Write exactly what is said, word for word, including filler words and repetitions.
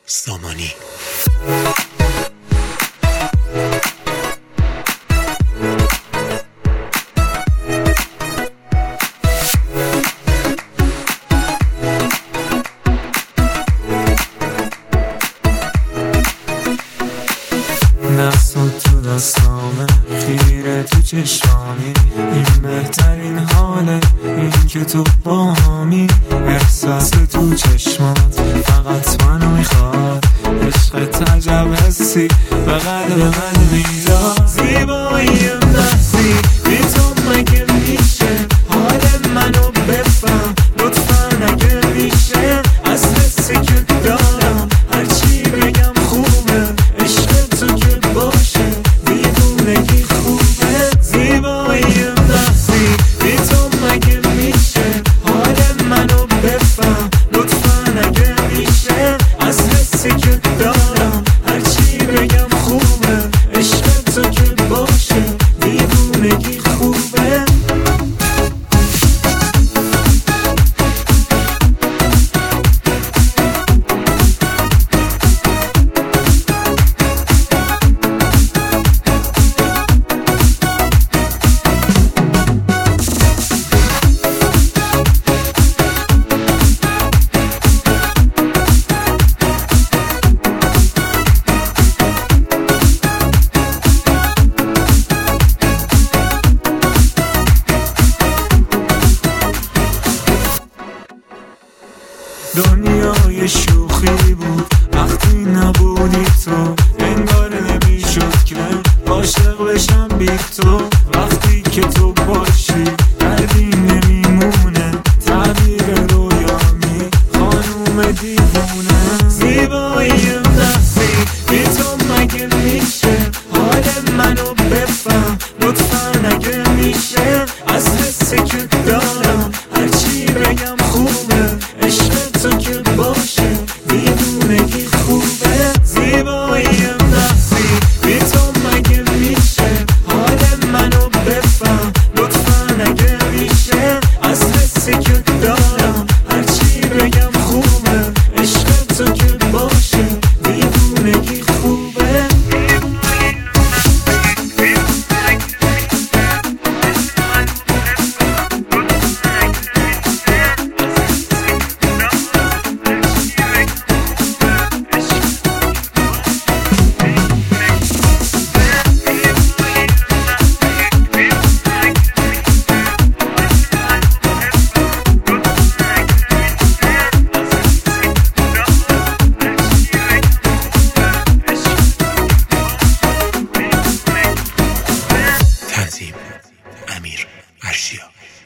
سامانی. دستم تو دستامه، خیره تو چشمانی، این بهترین حاله، این که تو با همی، احساس تو چشمات فقط منو میخواد، عشق عجب حسی به قلب من میداد، زیبایی نفسی بی تو مگه میشه حال منو بفهم، لطفا اگه میشه از حسی که دارم هرچی بگم خوبه، عشق تو که باشه دیوونگی خوبه، زیبایی نفسی بی تو مگه میشه حال منو بفهم، لطفا اگه میشه از حسی که دارم هرچی بگم خوبه، عشق تو که باشه دیوونگی خوبه. دنیای شوخی بود وقتی نبودی تو، انگار نمیشد که عاشق بشم بی تو، وقتی که تو باشی دردی نمیمونه، تعبیر رویامی خانوم دیوونه، زیبایی نفسی بی تو مگه میشه حال منو بفهم، لطفا اگه میشه از حسی که دارم هرچی بگم خوبه، عشق تو که باشه دیوونگی خوبه، زیبایی نفسی بی تو مگه میشه حال منو بفهم، لطفا اگه میشه از حسی که دارم هرچی بگم خوبه، عشق تو که باشه دیوونگی خوبه. تنظیم امیر ارشیا.